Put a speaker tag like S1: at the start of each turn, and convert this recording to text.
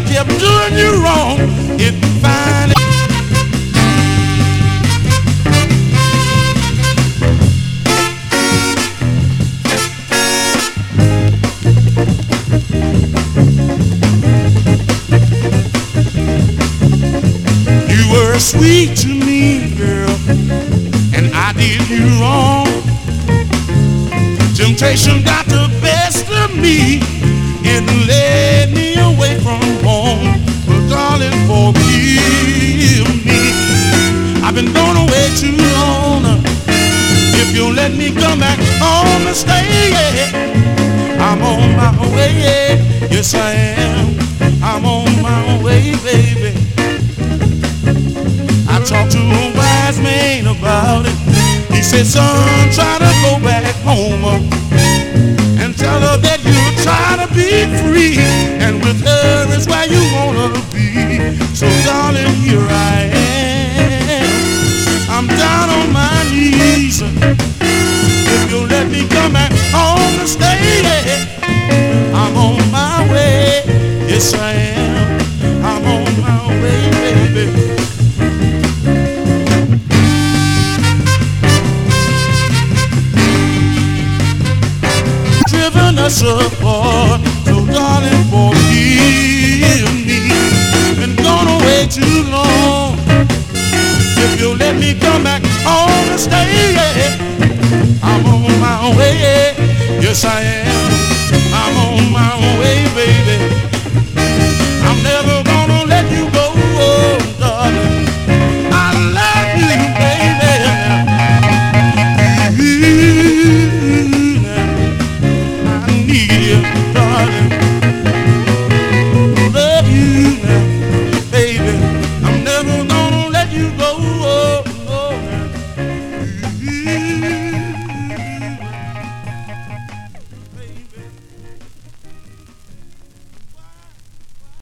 S1: kept doing you wrong. It finally you were sweet to me, girl, and I did you wrong. Temptation got the best of me. It led me away from home. But darling, forgive me. I've been gone away too long. If you'll let me come back home and stay, I'm on my way. Yes, I am. I'm on my way, baby. I talked to a wise man about it. He said, son, try to go back home.